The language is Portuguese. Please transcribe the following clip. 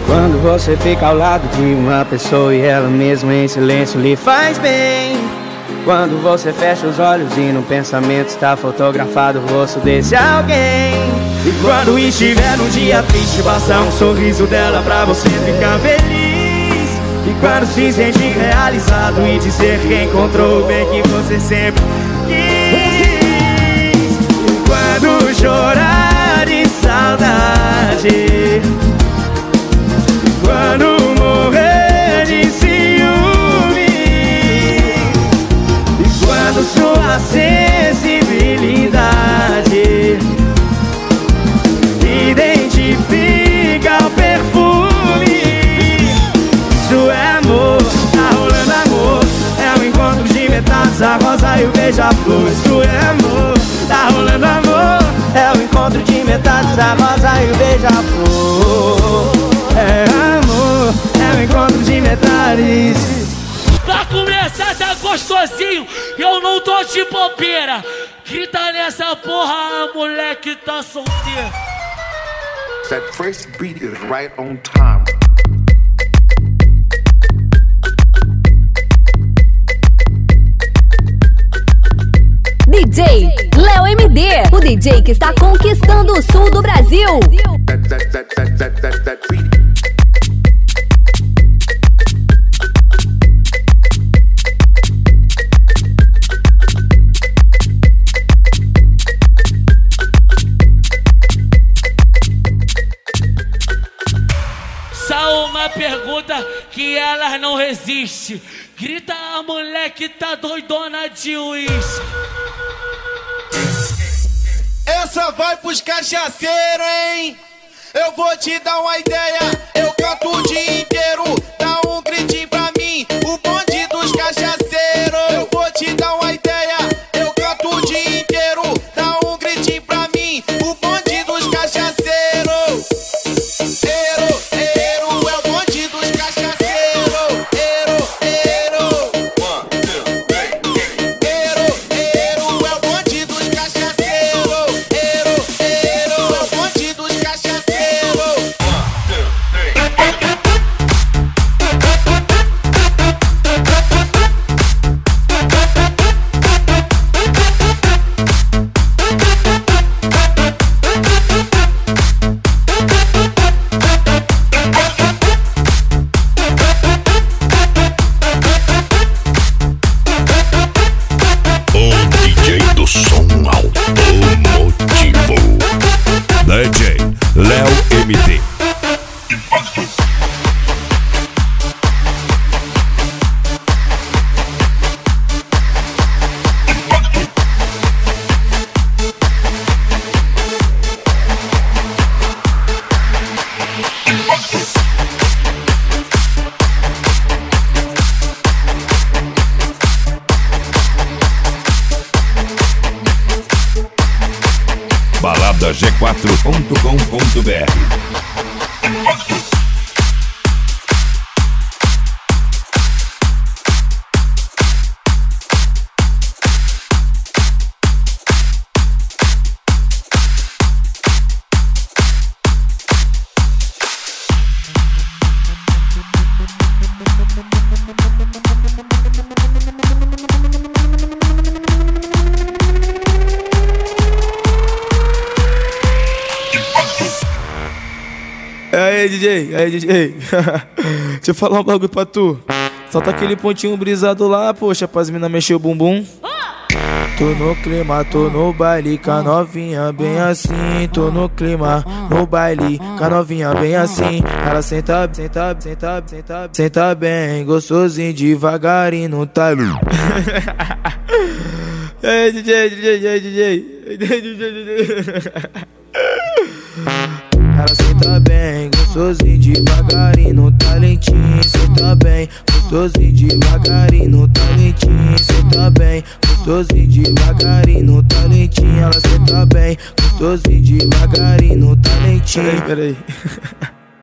Quando você fica ao lado de uma pessoa e ela mesmo em silêncio lhe faz bem. Quando você fecha os olhos e no pensamento está fotografado o rosto desse alguém. E quando estiver num dia triste, basta um sorriso dela pra você ficar feliz. E quando se sente realizado e dizer que encontrou o bem que você sempre quis. E quando chorar de saudade, quando morrer de ciúme, e quando sua sensibilidade identifica o perfume, isso é amor, tá rolando amor. É o encontro de metades, a rosa e o beija-flor. Isso é amor, tá rolando amor. É o encontro de metades, a rosa e o beija-flor. É amor, é o encontro de metades. Pra começar tá gostosinho, eu não tô de bobeira. Grita nessa porra, moleque tá solteiro. That first beat is right on time. DJ Léo MD, o DJ que está conquistando o sul do Brasil. That beat. Só uma pergunta que elas não resistem. Grita, a moleque tá doidona de uísque. Essa vai pros cachaceiros, hein? Eu vou te dar uma ideia. Eu canto o dia inteiro. Dá um gritinho pra mim, o bonde dos cachaceiros. Eu vou te dar uma ideia. Eu canto o dia inteiro. Dá um gritinho pra mim, o bonde dos cachaceiros. É o bonde dos cachaceiros. É o bonde dos cachaceiros. DJ Léo MD. BaladaG4.com.br. Aí, DJ, deixa eu falar um bagulho pra tu. Solta aquele pontinho brisado lá, poxa, pras mina mexer o bumbum. Tô no clima, tô no baile, com a novinha bem assim. Tô no clima, no baile, com a novinha bem assim. Ela senta bem, gostosinho, devagarinho no talho. Aí, DJ. Ela senta bem, gostosinho, devagarinho no talentinho. Senta bem, gostosinho, devagarinho no talentinho. Senta bem, gostosinho, devagarinho no talentinho. Ela senta bem, gostosinho, devagarinho no talentinho. Peraí.